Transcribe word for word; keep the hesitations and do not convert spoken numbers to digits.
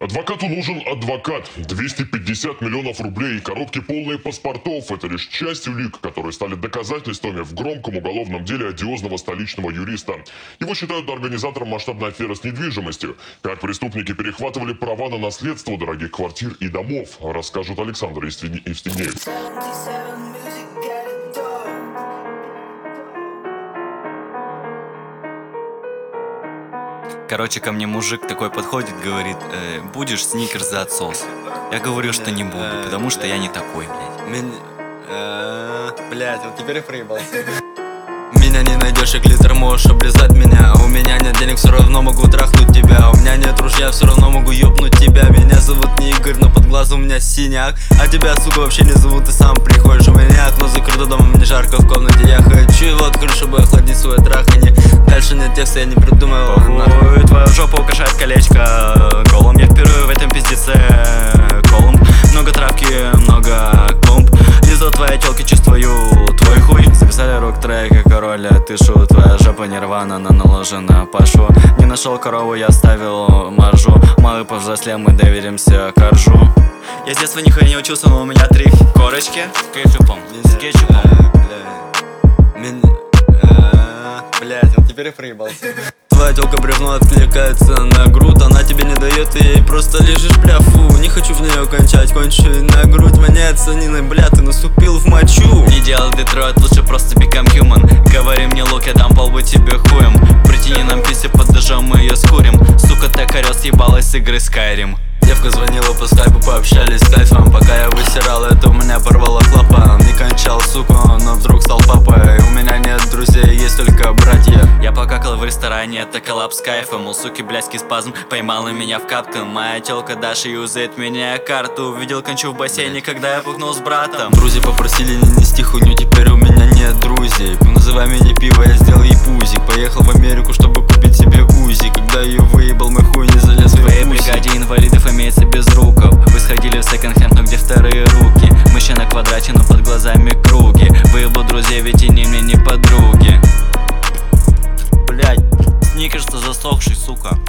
Адвокату нужен адвокат. двести пятьдесят миллионов рублей и коробки полные паспортов – это лишь часть улик, которые стали доказательствами в громком уголовном деле одиозного столичного юриста. Его считают организатором масштабной аферы с недвижимостью. Как преступники перехватывали права на наследство дорогих квартир и домов, расскажут Александр Евстигнеев. Короче, ко мне мужик такой подходит, говорит, э, будешь сникерс за отсос. Я говорю, что не буду, потому что я не такой, блядь. Блядь, вот теперь и проебался. Меня не найдешь, и глиттер можешь облизать меня. У меня нет денег, все равно могу трахнуть тебя. У меня нет ружья, все равно могу ёбнуть тебя. Меня зовут не Игорь, но под глазом у меня синяк. А тебя, сука, вообще не зовут, ты сам приходишь. У меня окно закрыто домом, мне жарко в комнате. Я хочу его открыть, чтобы охладить свое траханье. Дальше нет текста, я не придумывал. Похуй, твою жопу украшает колечко. Колом я впервые в этом пиздеце. Колумб, много травки, много клумб. Лизу твоей телки, чувствую твой хуй. Записали рок-трек, король, а ты шу. Твоя жопа нирвана, она наложена Пашу. Не нашел корову, я оставил маржу. Малый повзрослел, мы доверимся коржу. Я с детства нихуя не учился, но у меня три корочки с кетчупом, с кетчупом. Блять, вот теперь и проебался. Твоя тёлка бревно откликается на грудь. Она тебе не дает, ты ей просто лежишь, бля, фу. Не хочу в нее кончать, кончу на грудь. Воняется Ниной, бля, ты наступил в мочу. Не делай Детройт, лучше просто become human. Говори мне лук, я дам полбу тебе хуем. Притяни нам писи под дождем, мы ее скурим. Сука, так орёт, съебалась с игры Skyrim. Девка звонила по скайпу, пообщались с кайфом. Пока я высирал, это у меня порвало клапан. Не кончал, сука, но вдруг стал папой. У меня нет друзей, есть только братья. Я покакал в ресторане, это коллапс с кайфом. У суки блядский спазм, поймала меня в капкан. Моя тёлка Даша юзает меня карту. Увидел кончу в бассейне, когда я пукнул с братом. Друзья попросили не нести хуйню, теперь у меня нет друзей. Называй меня пиво, я сделал ей пузик. Поехал в Америку, чтобы купить себе узи. Когда ее выебал, мой хуй не залез в твоей бригаде инвалидов имеется без руков. Вы сходили в секонд-хенд, но где вторые руки? Мы еще на квадрате, но под глазами круги. Выебу друзей, ведь они мне не подруги. Блять, сникерс-то засохший, сука.